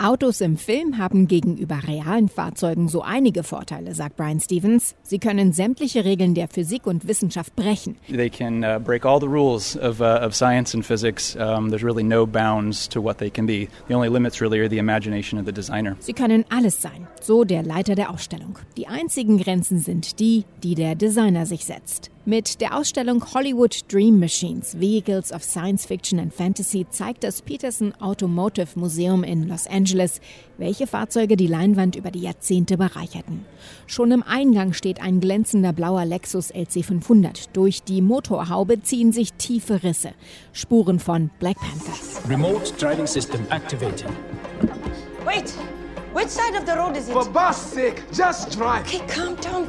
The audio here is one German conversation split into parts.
Autos im Film haben gegenüber realen Fahrzeugen so einige Vorteile, sagt Brian Stevens. Sie können sämtliche Regeln der Physik und Wissenschaft brechen. They can break all the rules of science and physics. There's really no bounds to what they can be. The only limits really are the imagination of the designer. Sie können alles sein, so der Leiter der Ausstellung. Die einzigen Grenzen sind die der Designer sich setzt. Mit der Ausstellung Hollywood Dream Machines, Vehicles of Science Fiction and Fantasy zeigt das Peterson Automotive Museum in Los Angeles, welche Fahrzeuge die Leinwand über die Jahrzehnte bereicherten. Schon im Eingang steht ein glänzender blauer Lexus LC500. Durch die Motorhaube ziehen sich tiefe Risse, Spuren von Black Panther. Remote driving system activated. Wait! Which side of the road is it? For God's sake, just drive. Okay, calm down.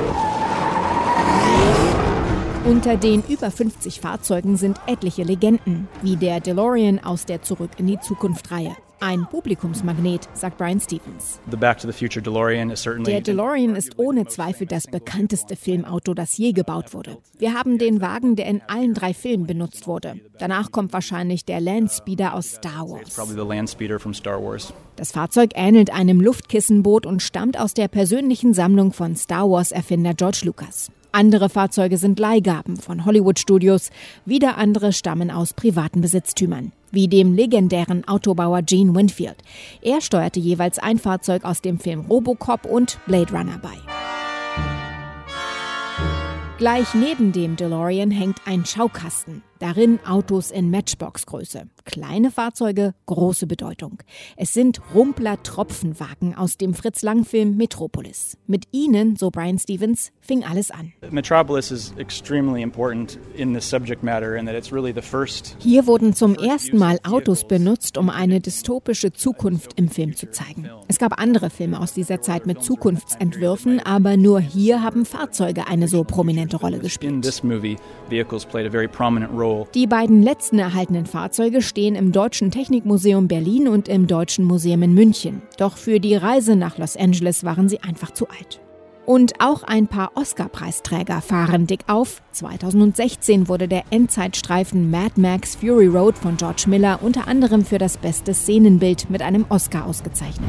Unter den über 50 Fahrzeugen sind etliche Legenden, wie der DeLorean aus der Zurück in die Zukunft-Reihe. Ein Publikumsmagnet, sagt Brian Stevens. The Back to the Future DeLorean is certainly... Der DeLorean ist ohne Zweifel das bekannteste Filmauto, das je gebaut wurde. Wir haben den Wagen, der in allen 3 Filmen benutzt wurde. Danach kommt wahrscheinlich der Landspeeder aus Star Wars. It's probably the Landspeeder from Star Wars. Das Fahrzeug ähnelt einem Luftkissenboot und stammt aus der persönlichen Sammlung von Star Wars-Erfinder George Lucas. Andere Fahrzeuge sind Leihgaben von Hollywood-Studios, wieder andere stammen aus privaten Besitztümern, wie dem legendären Autobauer Gene Winfield. Er steuerte jeweils ein Fahrzeug aus dem Film Robocop und Blade Runner bei. Gleich neben dem DeLorean hängt ein Schaukasten. Darin Autos in Matchbox-Größe. Kleine Fahrzeuge, große Bedeutung. Es sind Rumpler-Tropfenwagen aus dem Fritz-Lang-Film Metropolis. Mit ihnen, so Brian Stevens, fing alles an. Metropolis is extremely important in the subject matter and that it's really the first... Hier wurden zum ersten Mal Autos benutzt, um eine dystopische Zukunft im Film zu zeigen. Es gab andere Filme aus dieser Zeit mit Zukunftsentwürfen, aber nur hier haben Fahrzeuge eine so prominente Rolle gespielt. In this movie, vehicles played a very prominent role. Die beiden letzten erhaltenen Fahrzeuge stehen im Deutschen Technikmuseum Berlin und im Deutschen Museum in München. Doch für die Reise nach Los Angeles waren sie einfach zu alt. Und auch ein paar Oscar-Preisträger fahren dick auf. 2016 wurde der Endzeitstreifen Mad Max Fury Road von George Miller unter anderem für das beste Szenenbild mit einem Oscar ausgezeichnet.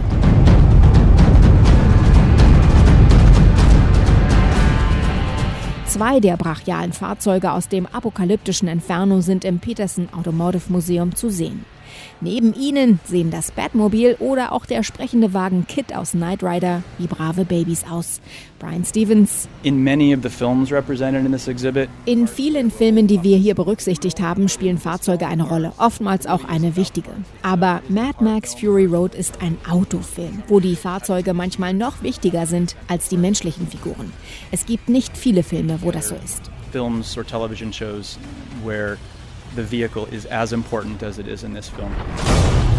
Zwei der brachialen Fahrzeuge aus dem apokalyptischen Inferno sind im Peterson Automotive Museum zu sehen. Neben ihnen sehen das Batmobil oder auch der sprechende Wagen Kid aus Knight Rider wie brave Babys aus. Brian Stevens: In many of the films represented in this exhibit, in vielen Filmen, die wir hier berücksichtigt haben, spielen Fahrzeuge eine Rolle, oftmals auch eine wichtige. Aber Mad Max Fury Road ist ein Autofilm, wo die Fahrzeuge manchmal noch wichtiger sind als die menschlichen Figuren. Es gibt nicht viele Filme, wo das so ist. films or television shows where the vehicle is as important as it is in this film.